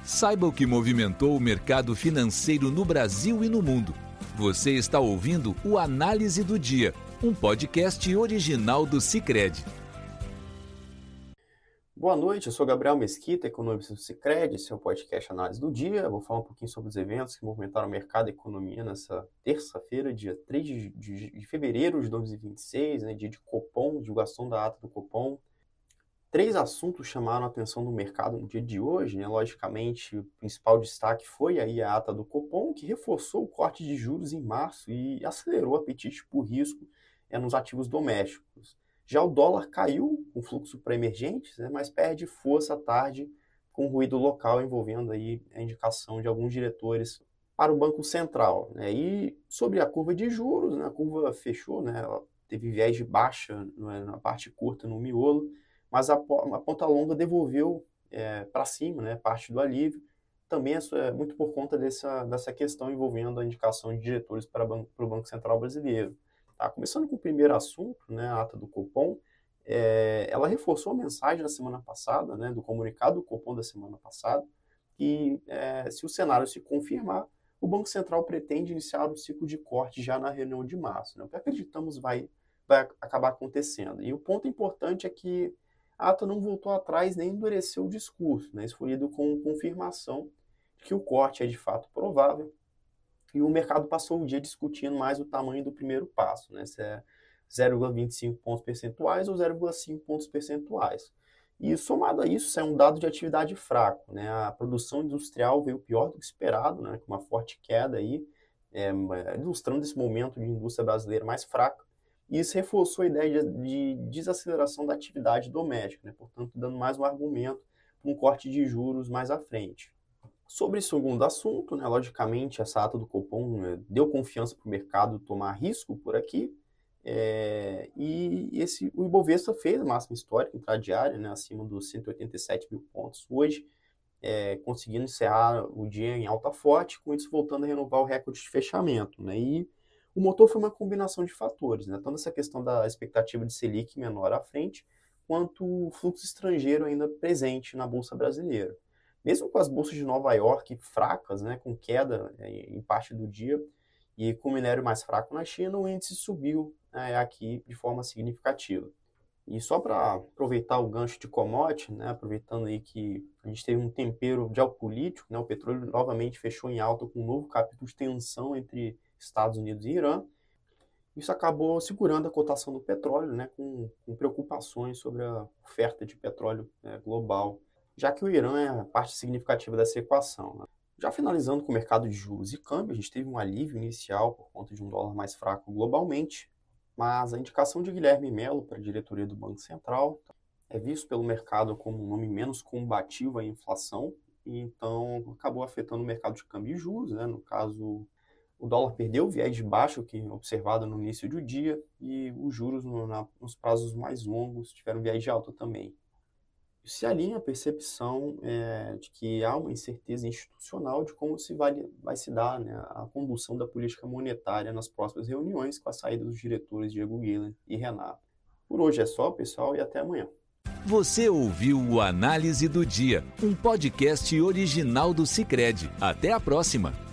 Saiba o que movimentou o mercado financeiro no Brasil e no mundo. Você está ouvindo o Análise do Dia, um podcast original do Sicredi. Boa noite, eu sou Gabriel Mesquita, economista do Sicredi. Esse é o podcast Análise do Dia. Eu vou falar um pouquinho sobre os eventos que movimentaram o mercado e a economia nessa terça-feira, dia 3 de fevereiro de 2026, dia de Copom, divulgação da ata do Copom. 3 assuntos chamaram a atenção do mercado no dia de hoje. Logicamente, o principal destaque foi aí a ata do Copom, que reforçou o corte de juros em março e acelerou o apetite por risco nos ativos domésticos. Já o dólar caiu com fluxo para emergentes, mas perde força à tarde com ruído local envolvendo aí a indicação de alguns diretores para o Banco Central. E sobre a curva de juros, a curva fechou, ela teve viés de baixa na parte curta, no miolo, mas a ponta longa devolveu para cima, parte do alívio. Também é muito por conta dessa questão envolvendo a indicação de diretores para o Banco Central brasileiro. Começando com o primeiro assunto, a ata do Copom, ela reforçou a mensagem da semana passada, do comunicado do Copom da semana passada, que se o cenário se confirmar, o Banco Central pretende iniciar o ciclo de corte já na reunião de março. O que acreditamos vai acabar acontecendo. E o ponto importante é que a ata não voltou atrás nem endureceu o discurso. Isso foi lido com confirmação de que o corte é de fato provável. E o mercado passou o dia discutindo mais o tamanho do primeiro passo, se é 0,25 pontos percentuais ou 0,5 pontos percentuais. E somado a isso, é um dado de atividade fraco. A produção industrial veio pior do que esperado, com uma forte queda aí, ilustrando esse momento de indústria brasileira mais fraca. E isso reforçou a ideia de desaceleração da atividade doméstica, portanto, dando mais um argumento para um corte de juros mais à frente. Sobre o segundo assunto, logicamente, essa ata do Copom deu confiança para o mercado tomar risco por aqui, o Ibovespa fez a máxima histórica intradiária, acima dos 187 mil pontos hoje, conseguindo encerrar o dia em alta forte, com isso voltando a renovar o recorde de fechamento. E o motor foi uma combinação de fatores, tanto essa questão da expectativa de Selic menor à frente, quanto o fluxo estrangeiro ainda presente na Bolsa brasileira. Mesmo com as bolsas de Nova York fracas, com queda em parte do dia, e com o minério mais fraco na China, o índice subiu aqui de forma significativa. E só para aproveitar o gancho de commodity, aproveitando aí que a gente teve um tempero geopolítico, o petróleo novamente fechou em alta com um novo capítulo de tensão entre Estados Unidos e Irã. Isso acabou segurando a cotação do petróleo, com preocupações sobre a oferta de petróleo global, já que o Irã é a parte significativa dessa equação. Já finalizando com o mercado de juros e câmbio, a gente teve um alívio inicial por conta de um dólar mais fraco globalmente, mas a indicação de Guilherme Mello para a diretoria do Banco Central é visto pelo mercado como um nome menos combativo à inflação, e então acabou afetando o mercado de câmbio e juros. No caso, o dólar perdeu o viés de baixa que observado no início do dia, e os juros nos prazos mais longos tiveram viés de alta também. Se alinha a percepção de que há uma incerteza institucional de como vai se dar a condução da política monetária nas próximas reuniões, com a saída dos diretores Diego Guilherme e Renato. Por hoje é só, pessoal, e até amanhã. Você ouviu o Análise do Dia, um podcast original do Sicredi. Até a próxima!